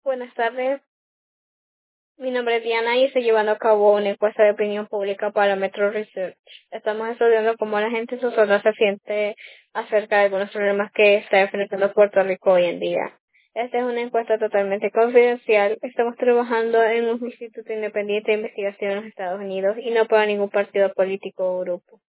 Buenas tardes, mi nombre es Diana y estoy llevando a cabo una encuesta de opinión pública para Metro Research. Estamos estudiando cómo la gente socialmente se siente acerca de algunos problemas que está enfrentando Puerto Rico hoy en día. Esta es una encuesta totalmente confidencial. Estamos trabajando en un instituto independiente de investigación en los Estados Unidos y no para ningún partido político o grupo.